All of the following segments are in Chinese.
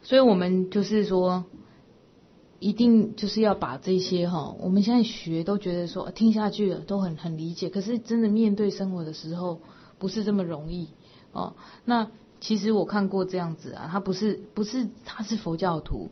所以我们就是说，一定就是要把这些我们现在学都觉得说听下去了都很理解，可是真的面对生活的时候不是这么容易哦。那其实我看过这样子啊，他不是他是佛教徒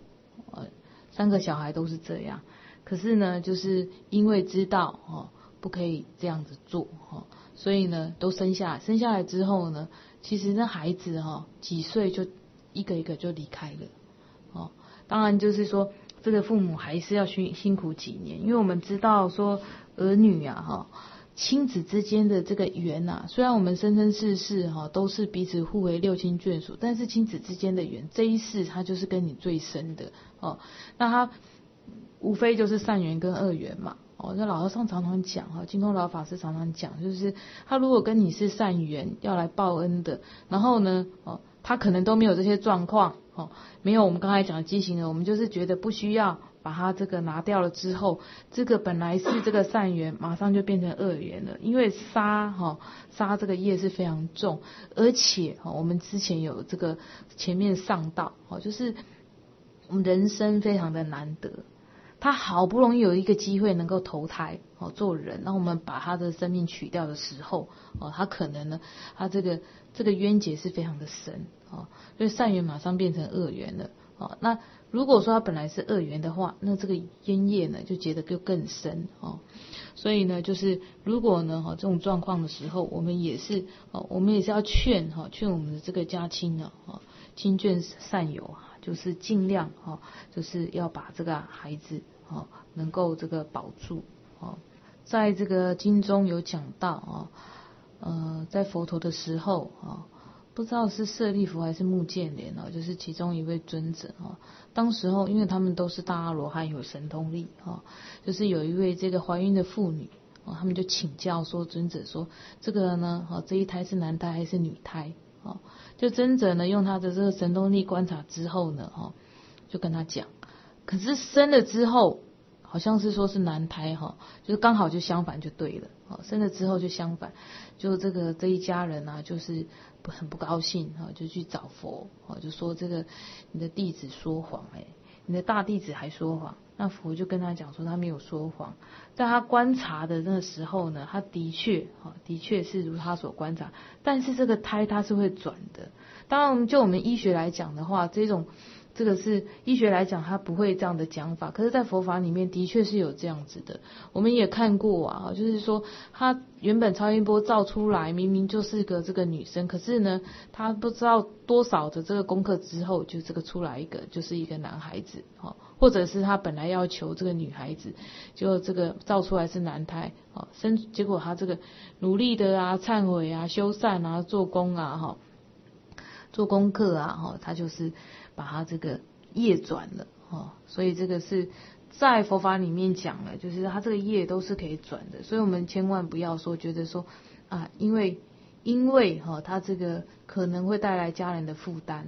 ，3个小孩都是这样，可是呢就是因为知道不可以这样子做所以呢都生下来之后呢，其实那孩子几岁就一个一个就离开了当然就是说这个父母还是要辛苦几年，因为我们知道说儿女亲子之间的这个缘虽然我们生生世世都是彼此互为六亲眷属，但是亲子之间的缘这一世他就是跟你最深的那他无非就是善缘跟恶缘嘛那老和尚常常讲净空老法师常常讲，就是他如果跟你是善缘要来报恩的，然后呢他可能都没有这些状况没有我们刚才讲的畸形的，我们就是觉得不需要把它这个拿掉了之后，这个本来是这个善缘马上就变成恶缘了，因为杀这个业是非常重，而且我们之前有这个前面上道就是我们人生非常的难得，他好不容易有一个机会能够投胎做人，那我们把他的生命取掉的时候他可能呢他这个冤结是非常的深所以善缘马上变成恶缘了那如果说他本来是恶缘的话，那这个冤业呢就结得就更深所以呢就是如果呢这种状况的时候，我们也是要劝我们的这个家亲亲眷善友就是尽量就是要把这个孩子能够这个保住在这个经中有讲到在佛陀的时候不知道是舍利弗还是目犍连就是其中一位尊者当时候因为他们都是大阿罗汉有神通力就是有一位这个怀孕的妇女他们就请教说尊者说这个呢这一胎是男胎还是女胎就尊者呢用他的这个神通力观察之后呢就跟他讲，可是生了之后好像是说是男胎就是刚好就相反就对了生了之后就相反，就这一家人就是很不高兴就去找佛就说这个你的弟子说谎你的大弟子还说谎。那佛就跟他讲说他没有说谎，在他观察的那时候呢，他的确是如他所观察，但是这个胎它是会转的。当然就我们医学来讲的话，这个是医学来讲它不会这样的讲法，可是在佛法里面的确是有这样子的。我们也看过就是说他原本超音波照出来明明就是个这个女生，可是呢他不知道多少的这个功课之后，就这个出来一个就是一个男孩子或者是他本来要求这个女孩子，就这个照出来是男胎结果他这个努力的忏悔修善做功做功课他就是把他这个业转了所以这个是在佛法里面讲了，就是他这个业都是可以转的，所以我们千万不要说觉得说因为他这个可能会带来家人的负担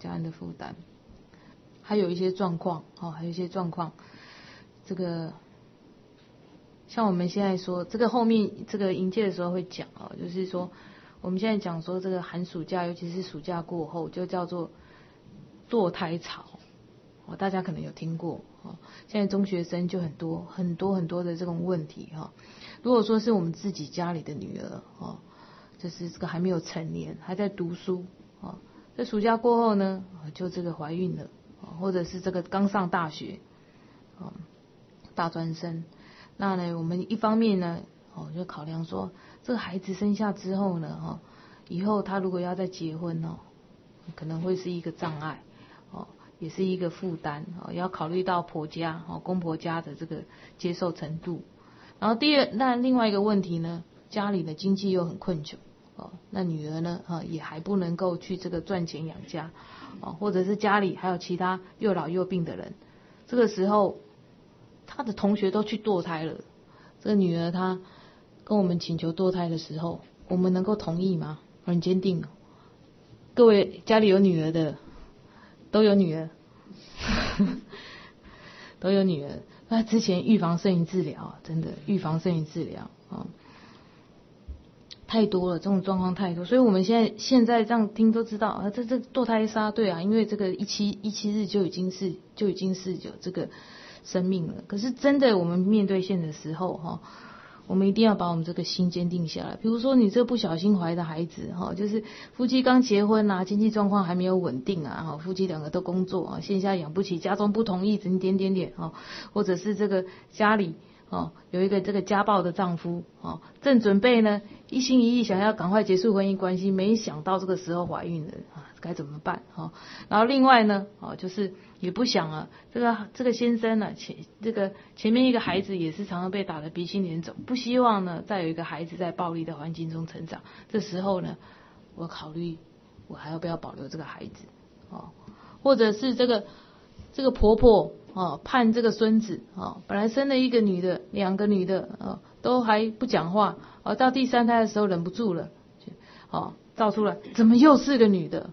还有一些状况这个像我们现在说这个后面这个迎接的时候会讲就是说我们现在讲说这个寒暑假，尤其是暑假过后，就叫做堕胎潮大家可能有听过现在中学生就很多的这种问题如果说是我们自己家里的女儿就是这个还没有成年，还在读书在暑假过后呢就这个怀孕了或者是这个刚上大学大专生，那呢我们一方面呢就考量说这个孩子生下之后呢以后他如果要再结婚可能会是一个障碍也是一个负担也要考虑到婆家公婆家的这个接受程度。然后那另外一个问题呢，家里的经济又很困窘那女儿呢也还不能够去这个赚钱养家或者是家里还有其他又老又病的人，这个时候他的同学都去堕胎了，这个女儿她跟我们请求堕胎的时候，我们能够同意吗？很坚定各位家里有女儿的都有女儿都有女儿，那之前预防胜于治疗真的预防胜于治疗太多了，这种状况太多，所以我们现在这样听都知道啊，这堕胎杀，对啊，因为这个17日就已经是有这个生命了。可是真的我们面对线的时候哈，我们一定要把我们这个心坚定下来。比如说你这不小心怀的孩子哈，就是夫妻刚结婚啊，经济状况还没有稳定啊，哈，夫妻两个都工作啊，线下养不起，家中不同意，只点点点啊，或者是这个家里有一个这个家暴的丈夫正准备呢一心一意想要赶快结束婚姻关系，没想到这个时候怀孕了该怎么办然后另外呢就是也不想啊，这个先生呢前面一个孩子也是常常被打得鼻青脸肿，不希望呢再有一个孩子在暴力的环境中成长。这时候呢，我考虑我还要不要保留这个孩子或者是这个婆婆盼这个孙子本来生了一个女的2个女的都还不讲话到第3胎的时候忍不住了造出来怎么又是个女的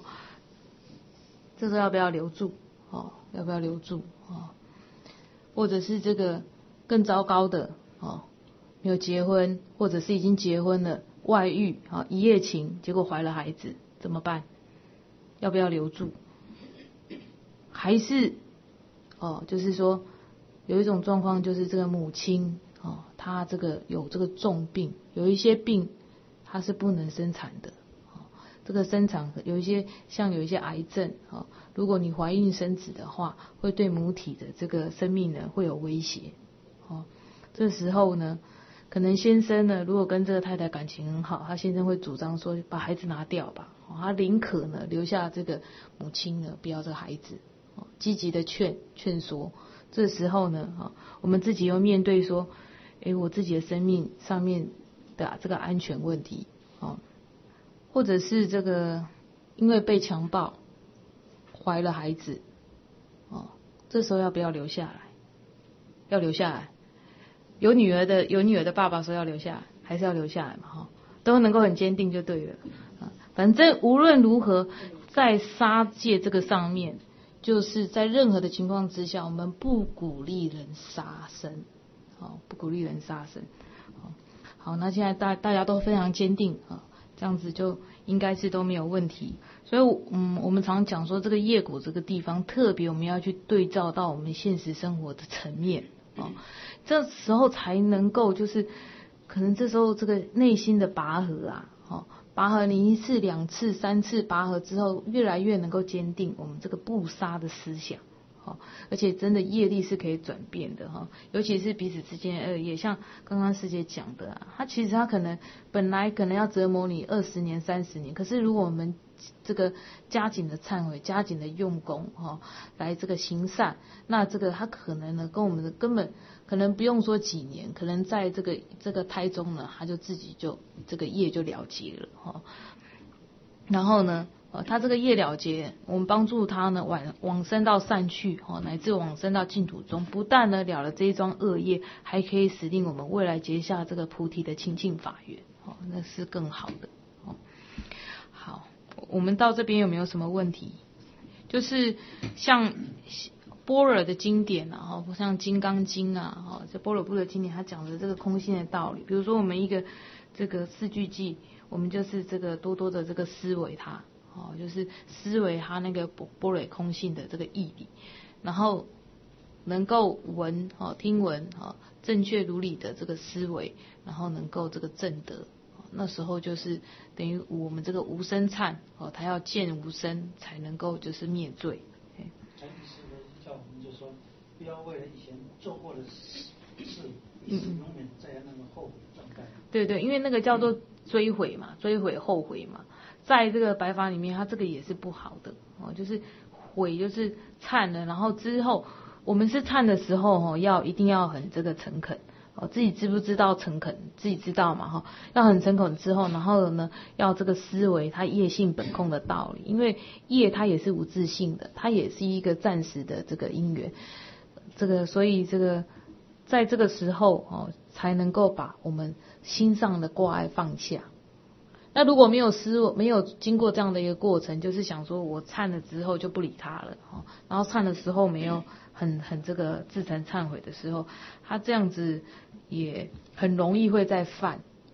这个要不要留住要不要留住或者是这个更糟糕的没有结婚或者是已经结婚了外遇一夜情结果怀了孩子怎么办？要不要留住？还是就是说有一种状况，就是这个母亲她这个有这个重病，有一些病她是不能生产的这个生产有一些癌症如果你怀孕生子的话，会对母体的这个生命呢会有威胁这时候呢，可能先生呢如果跟这个太太感情很好，他先生会主张说把孩子拿掉吧他宁可呢留下这个母亲呢不要这个孩子积极的劝说。这时候呢我们自己又面对说我自己的生命上面的这个安全问题或者是这个因为被强暴怀了孩子这时候要不要留下来？要留下来。有女儿的爸爸说要留下来，还是要留下来嘛都能够很坚定就对了反正无论如何在杀戒这个上面，就是在任何的情况之下，我们不鼓励人杀生不鼓励人杀生好，那现在大家都非常坚定这样子就应该是都没有问题。所以我们常讲说这个业果这个地方特别我们要去对照到我们现实生活的层面这时候才能够就是可能这时候这个内心的拔河拔河你1次2次3次拔河之后，越来越能够坚定我们这个不杀的思想而且真的业力是可以转变的尤其是彼此之间的恶业，像刚刚师姐讲的他其实他本来可能要折磨你20年30年，可是如果我们这个加紧的忏悔，加紧的用功来这个行善，那这个他可能呢跟我们的根本可能不用说几年，可能在这个胎中呢，他就自己就这个业就了结了然后呢他这个业了结，我们帮助他呢往生到善趣乃至往生到净土中，不但呢了这一桩恶业，还可以使令我们未来结下这个菩提的清净法缘那是更好的好，我们到这边有没有什么问题？就是像般若的经典像金刚经这般若部的经典，它讲的这个空性的道理。比如说我们一个这个四句偈，我们就是这个多多的这个思维它就是思维它那个般若空性的这个义理，然后能够听闻正确如理的这个思维，然后能够这个证得那时候就是等于我们这个无生忏他要见无生才能够就是灭罪。 禅意思叫我们就说不要为了以前做过的事永远在那个后悔状态。 对对，因为那个叫做追悔嘛，追悔后悔嘛，在这个白法里面它这个也是不好的就是悔就是忏了，然后之后我们是忏的时候一定要很这个诚恳自己知不知道诚恳，自己知道嘛要很诚恳之后，然后呢要这个思维它业性本空的道理，因为业它也是无自性的，它也是一个暂时的这个因缘所以这个在这个时候才能够把我们心上的挂碍放下。那如果没有经过这样的一个过程，就是想说我忏了之后就不理他了然后忏的时候没有很这个自诚忏悔的时候，他这样子也很容易会再犯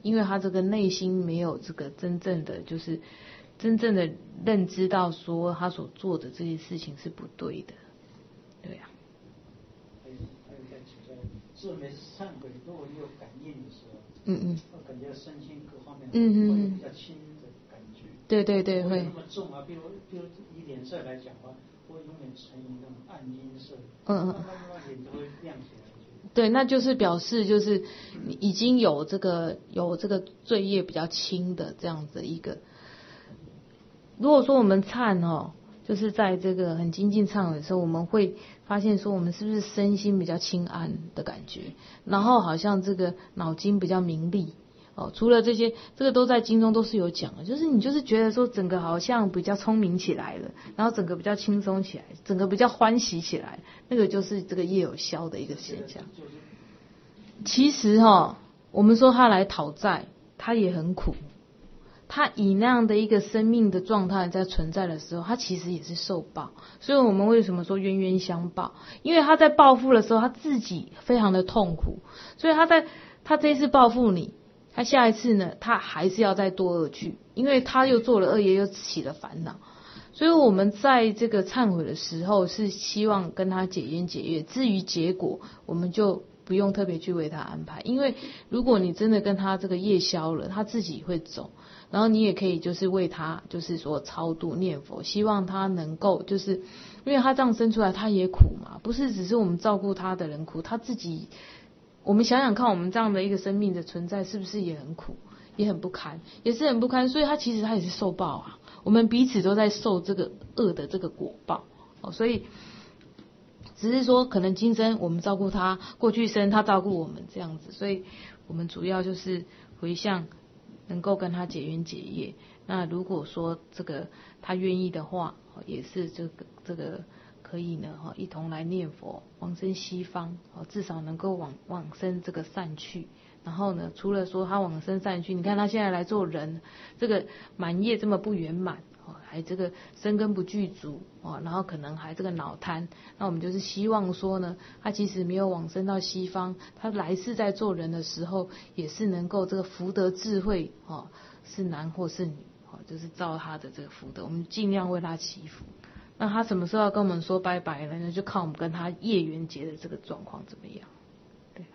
因为他这个内心没有这个真正的认知到说他所做的这些事情是不对的，对啊。 还有再请教，是每次忏悔，如果你有感应的时候，我感觉身心各方面会有比较轻的感觉。 对对对，会。 那么重啊，比如以脸色来讲的话，我永远呈现那种暗阴色，慢慢脸就会亮起来。 对，那就是表示就是你已经有这个罪业比较轻的这样子一个。如果说我们忏就是在这个很精进忏悔的时候，我们会发现说我们是不是身心比较清安的感觉，然后好像这个脑筋比较明利。除了这些，这个都在经中都是有讲的，就是你就是觉得说整个好像比较聪明起来了，然后整个比较轻松起来，整个比较欢喜起来，那个就是这个业有消的一个现象。其实我们说他来讨债，他也很苦，他以那样的一个生命的状态在存在的时候，他其实也是受报。所以我们为什么说冤冤相报？因为他在报复的时候，他自己非常的痛苦，所以他这一次报复你，他下一次呢，他还是要再堕恶趣，因为他又做了恶业，又起了烦恼。所以我们在这个忏悔的时候，是希望跟他解冤解业。至于结果，我们就不用特别去为他安排，因为如果你真的跟他这个业消了，他自己会走。然后你也可以就是为他就是说超度念佛，希望他能够就是因为他这样生出来他也苦嘛，不是只是我们照顾他的人苦，他自己。我们想想看，我们这样的一个生命的存在，是不是也很苦，也很不堪，也是很不堪？所以他其实他也是受报啊。我们彼此都在受这个恶的这个果报，所以只是说可能今生我们照顾他，过去生他照顾我们这样子。所以我们主要就是回向，能够跟他解冤解业。那如果说这个他愿意的话，也是这个。可以呢，一同来念佛，往生西方，至少能够往生这个善趣。然后呢，除了说他往生善趣，你看他现在来做人，这个满业这么不圆满，还这个身根不具足，然后可能还这个脑瘫。那我们就是希望说呢，他即使没有往生到西方，他来世在做人的时候，也是能够这个福德智慧，是男或是女，就是照他的这个福德，我们尽量为他祈福。那他什么时候要跟我们说拜拜呢？就看我们跟他业缘结的这个状况怎么样。对。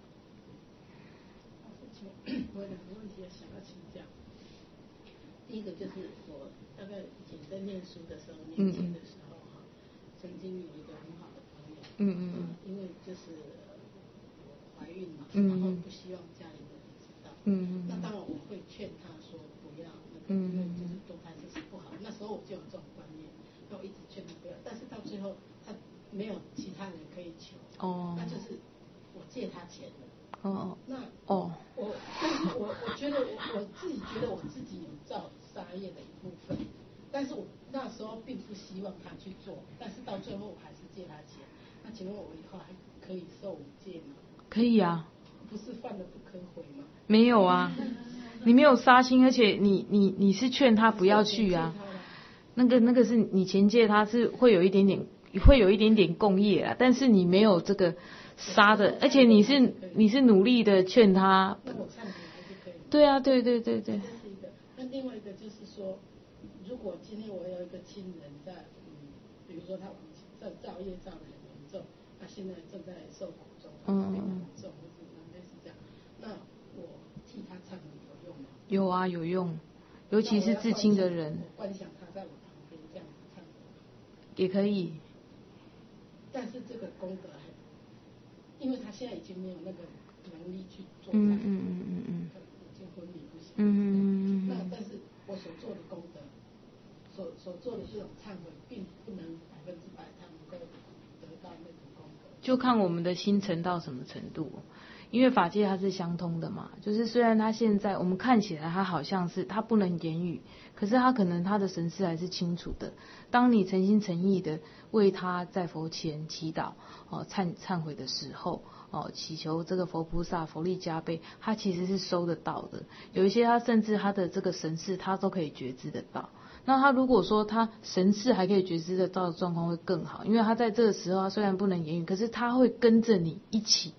我有两个问题想要请教。第一个就是我大概以前在念书的时候，年轻的时候曾经有一个很好的朋友，因为就是怀孕嘛，然后不希望家里人知道，那当然我会劝他说不要那个，因为就是堕胎这是不好。那时候我就有这种观念。我一直劝他不要，但是到最后他没有其他人可以求，那就是我借他钱了。但是我觉得我自己觉得我自己有造杀业的一部分，但是我那时候并不希望他去做，但是到最后我还是借他钱。那请问我以后还可以受五戒吗？ 可以啊。 不是犯了不可悔吗？ 没有啊，你没有杀心，而且你是劝他不要去啊。那个是你前借他是会有一点点共业啊，但是你没有这个杀的，而且你是努力的劝他。 那我忏悔还是可以。 对啊，对。这是一个。那另外一个就是说，如果今天我有一个亲人在，比如说他造业造的很严重，他现在正在受苦中，非常重，或者类似这样，那我替他忏悔有用吗？ 有啊，有用，尤其是至亲的人。 我观想他在我旁边这样子忏悔也可以。 但是这个功德还，因为他现在已经没有那个能力去做忏悔，已经昏迷不醒。那但是我所做的功德，所做的这种忏悔，并不能100%他能够得到那种功德。 就看我们的心诚到什么程度。因为法界它是相通的嘛，就是虽然他现在我们看起来他好像是他不能言语，可是他可能他的神识还是清楚的。当你诚心诚意的为他在佛前祈祷忏悔的时候祈求这个佛菩萨佛力加倍，他其实是收得到的。有一些他甚至他的这个神识他都可以觉知得到。那他如果说他神识还可以觉知得到的状况会更好，因为他在这个时候他虽然不能言语，可是他会跟着你一起。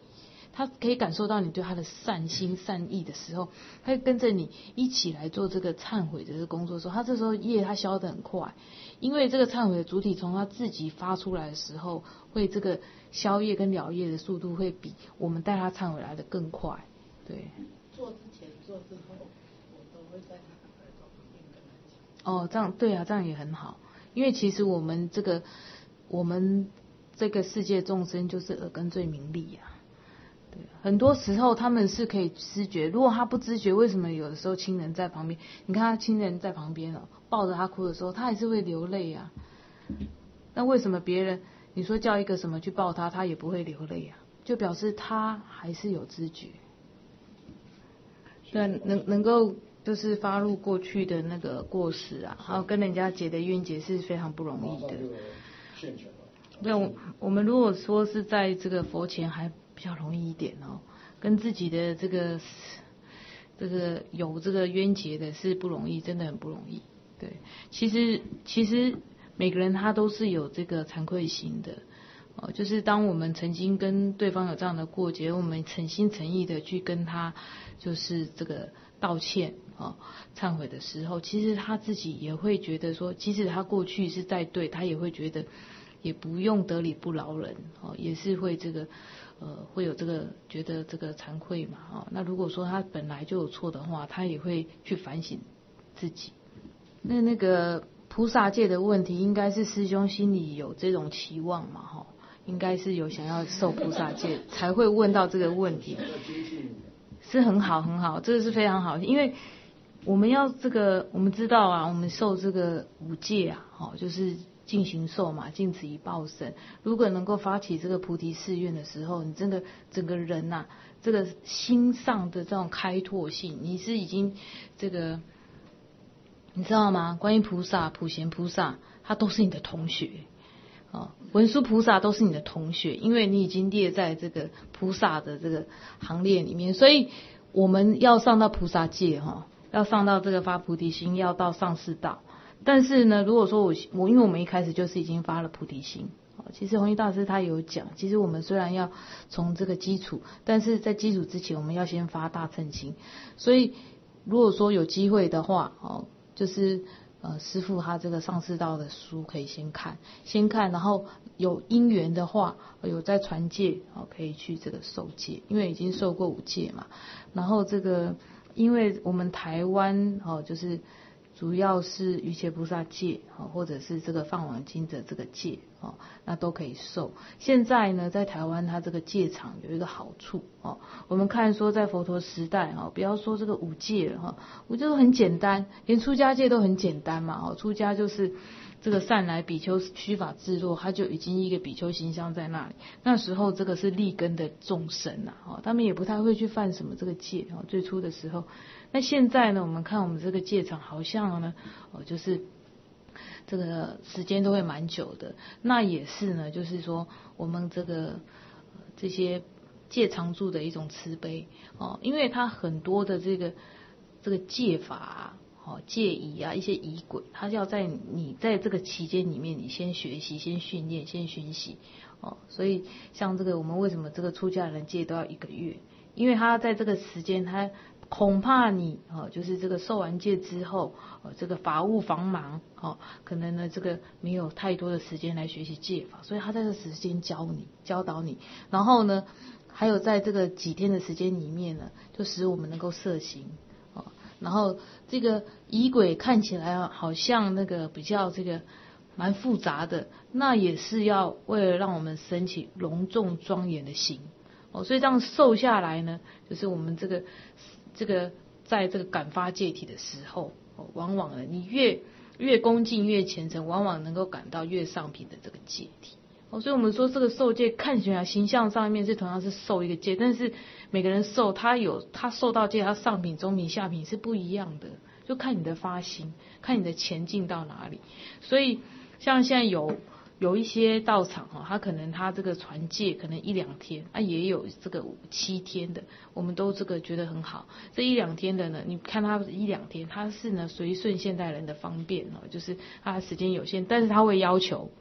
他可以感受到你对他的善心善意的时候，他会跟着你一起来做这个忏悔的这个工作的时候，他这时候业他消得很快，因为这个忏悔的主体从他自己发出来的时候，会这个消业跟了业的速度会比我们带他忏悔来的更快。对。 做之前做之后，我都会在他耳朵旁边跟他讲。 哦，这样对啊，这样也很好，因为其实我们这个世界众生就是耳根最明利啊。对，很多时候他们是可以知觉，如果他不知觉，为什么有的时候亲人在旁边，你看他亲人在旁边抱着他哭的时候，他还是会流泪啊。那为什么别人你说叫一个什么去抱他，他也不会流泪啊？就表示他还是有知觉。对，能够就是发入过去的那个过失啊，还有跟人家结的冤结是非常不容易的。对，我们如果说是在这个佛前还比较容易一点跟自己的这个有这个冤结的是不容易，真的很不容易。对，其实每个人他都是有这个惭愧心的就是当我们曾经跟对方有这样的过节，我们诚心诚意的去跟他就是这个道歉忏悔的时候，其实他自己也会觉得说，即使他过去是在对，他也会觉得也不用得理不饶人也是会这个会有这个觉得这个惭愧嘛那如果说他本来就有错的话，他也会去反省自己。那个菩萨戒的问题，应该是师兄心里有这种期望嘛应该是有想要受菩萨戒才会问到这个问题，是很好很好，这个是非常好，因为我们要这个我们知道啊，我们受这个五戒就是尽行受嘛，尽此一报身。如果能够发起这个菩提誓愿的时候，你真的整个人这个心上的这种开拓性，你是已经这个你知道吗？观音菩萨、普贤菩萨，他都是你的同学文殊菩萨都是你的同学，因为你已经列在这个菩萨的这个行列里面，所以我们要上到菩萨界要上到这个发菩提心，要到上士道。但是呢，如果说我因为我们一开始就是已经发了菩提心其实弘一大师他有讲，其实我们虽然要从这个基础，但是在基础之前我们要先发大乘心。所以如果说有机会的话就是师父他这个上士道的书可以先看，然后有因缘的话，有在传戒可以去这个受戒，因为已经受过5戒嘛。然后这个因为我们台湾就是主要是瑜伽菩萨戒或者是这个放网经的这个戒那都可以受。现在呢，在台湾它这个戒场有一个好处我们看说在佛陀时代不要说这个5戒了5戒都很简单，连出家戒都很简单嘛出家就是这个善来比丘须发自若，他就已经一个比丘形象在那里。那时候这个是利根的众生他们也不太会去犯什么这个戒最初的时候。那现在呢，我们看我们这个戒场好像呢就是这个时间都会蛮久的。那也是呢，就是说我们这些戒常住的一种慈悲因为它很多的这个戒法戒仪一些仪轨，它要在你在这个期间里面，你先学习、先训练、先熏习所以像这个我们为什么这个出家人戒都要1个月？因为他在这个时间，他恐怕你就是这个受完戒之后这个法务繁忙可能呢这个没有太多的时间来学习戒法，所以他在这个时间教导你，然后呢还有在这个几天的时间里面呢，就使我们能够摄行然后这个仪轨看起来好像那个比较这个蛮复杂的，那也是要为了让我们升起隆重庄严的心所以这样受下来呢，就是我们这个在这个感发戒体的时候往往呢你越恭敬越虔诚，往往能够感到越上品的这个戒体所以我们说这个受戒看起来形象上面是同样是受一个戒，但是每个人受他受到戒，他上品中品下品是不一样的，就看你的发心，看你的前进到哪里。所以像现在有一些道场他可能他这个传戒可能1-2天也有这个7天的，我们都这个觉得很好。这1-2天的呢，你看他1-2天，他是呢随顺现代人的方便就是他的时间有限，但是他会要求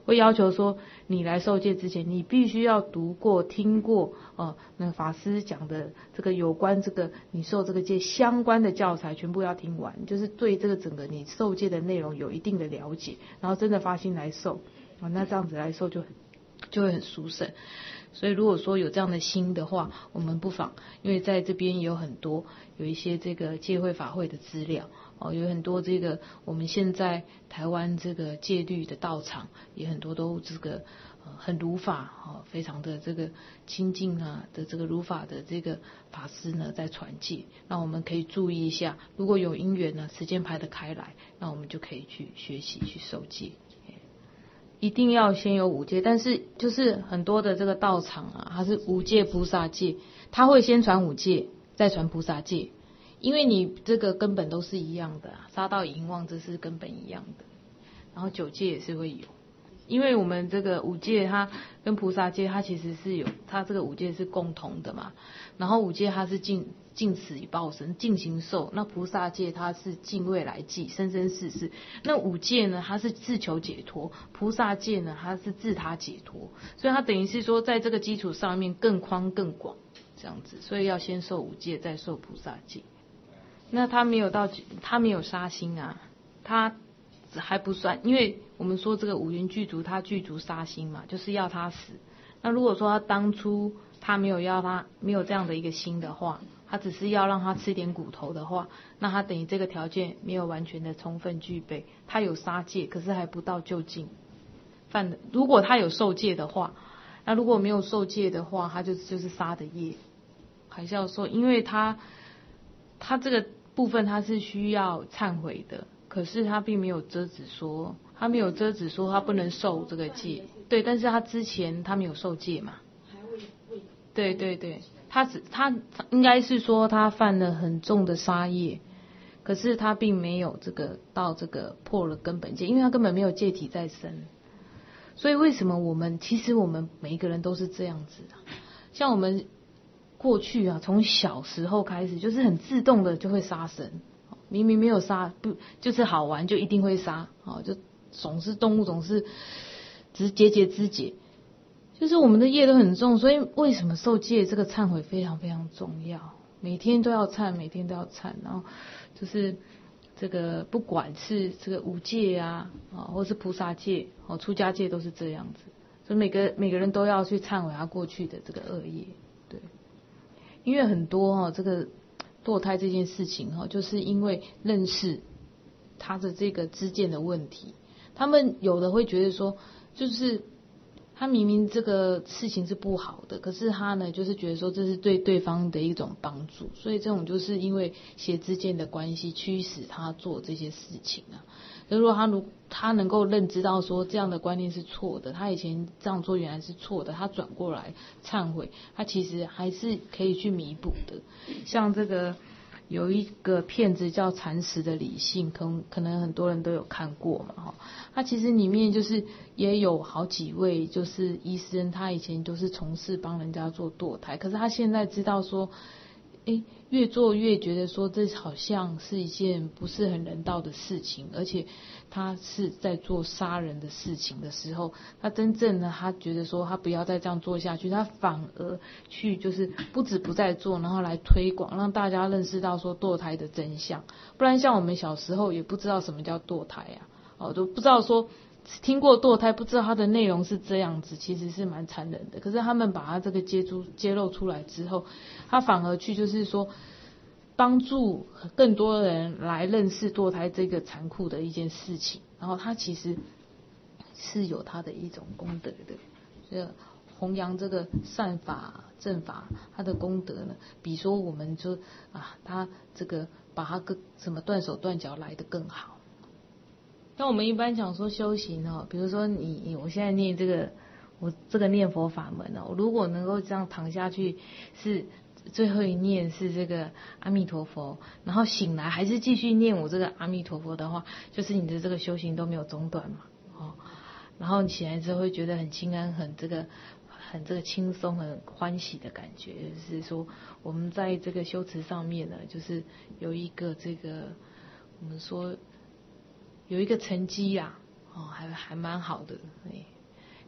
会要求说你来受戒之前，你必须要读过、听过那个法师讲的这个有关这个你受这个戒相关的教材全部要听完，就是对这个整个你受戒的内容有一定的了解，然后真的发心来受那这样子来受就会很殊胜。所以如果说有这样的心的话，我们不妨，因为在这边也有很多有一些这个戒会法会的资料有很多这个我们现在台湾这个戒律的道场也很多都这个很如法非常的这个亲近的这个如法的这个法师呢在传戒，那我们可以注意一下，如果有因缘呢，时间排得开来，那我们就可以去学习去受戒。一定要先有五戒，但是就是很多的这个道场它是五戒菩萨戒，他会先传五戒再传菩萨戒，因为你这个根本都是一样的杀盗淫妄这是根本一样的，然后九戒也是会有，因为我们这个五戒它跟菩萨戒它其实是有，它这个五戒是共同的嘛，然后五戒它是尽此以报身，尽行受，那菩萨戒它是尽未来际，生生世世，那五戒呢它是自求解脱，菩萨戒呢它是自他解脱，所以它等于是说在这个基础上面更宽更广这样子，所以要先受五戒再受菩萨戒。那他没有杀心他还不算，因为我们说这个五蕴具足，他具足杀心嘛，就是要他死。那如果说他当初他没有这样的一个心的话，他只是要让他吃点骨头的话，那他等于这个条件没有完全的充分具备，他有杀戒，可是还不到究竟犯的。如果他有受戒的话，那如果没有受戒的话，他就是杀的业，还是要受，因为他这个部分他是需要忏悔的，可是他并没有遮止说他不能受这个戒，对，但是他之前他没有受戒嘛，对对对，他应该是说他犯了很重的杀业，可是他并没有到这个破了根本戒，因为他根本没有戒体在身。所以为什么其实我们每一个人都是这样子像我们过去从小时候开始就是很自动的就会杀生，明明没有杀，不就是好玩就一定会杀就总是动物总是只是节之节，就是我们的业都很重，所以为什么受戒这个忏悔非常非常重要，每天都要忏，然后就是这个不管是这个五戒或是菩萨戒出家戒都是这样子，所以每个人都要去忏悔他过去的这个恶业。对，因为很多这个堕胎这件事情就是因为认识他的这个知见的问题，他们有的会觉得说，就是他明明这个事情是不好的，可是他呢就是觉得说这是对对方的一种帮助，所以这种就是因为邪知见的关系驱使他做这些事情如果他能够认知到说这样的观念是错的，他以前这样做原来是错的，他转过来忏悔，他其实还是可以去弥补的。像这个有一个片子叫《禅实的理性》，可能很多人都有看过嘛它其实里面就是也有好几位就是医生，他以前都是从事帮人家做堕胎，可是他现在知道说越做越觉得说这好像是一件不是很人道的事情，而且他是在做杀人的事情的时候，他真正的他觉得说他不要再这样做下去，他反而去就是不止不再做，然后来推广，让大家认识到说堕胎的真相。不然像我们小时候也不知道什么叫堕胎都不知道说听过堕胎，不知道它的内容是这样子，其实是蛮残忍的。可是他们把它这个揭露出来之后，他反而去就是说帮助更多人来认识堕胎这个残酷的一件事情，然后他其实是有他的一种功德的，所以弘扬这个善法正法，他的功德呢，比说我们就他这个把他什么断手断脚来得更好。像我们一般讲说修行比如说我现在念我这个念佛法门我如果能够这样躺下去，是最后一念是这个阿弥陀佛，然后醒来还是继续念我这个阿弥陀佛的话，就是你的这个修行都没有中断嘛然后你起来之后会觉得很清安，很这个轻松，很欢喜的感觉，就是说我们在这个修持上面呢，就是有一个这个我们说有一个成绩还蛮好的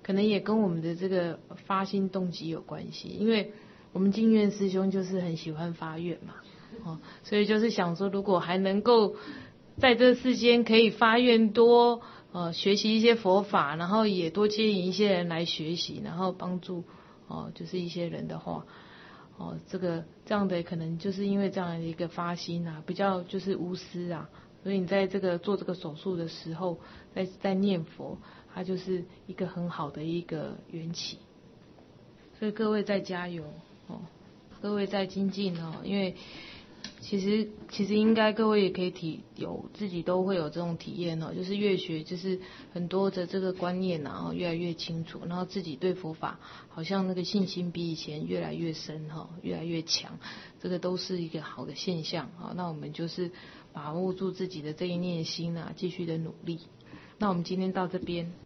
可能也跟我们的这个发心动机有关系，因为我们净愿师兄就是很喜欢发愿嘛，所以就是想说，如果还能够在这世间可以发愿多学习一些佛法，然后也多接引一些人来学习，然后帮助就是一些人的话，这样的可能就是因为这样的一个发心啊，比较就是无私啊，所以你在这个做这个手术的时候，在念佛，它就是一个很好的一个缘起。所以各位再加油各位再精进因为其实应该各位也可以自己都会有这种体验就是越学就是很多的这个观念越来越清楚，然后自己对佛法好像那个信心比以前越来越深越来越强，这个都是一个好的现象那我们就是把握住自己的这一念心继续的努力。那我们今天到这边。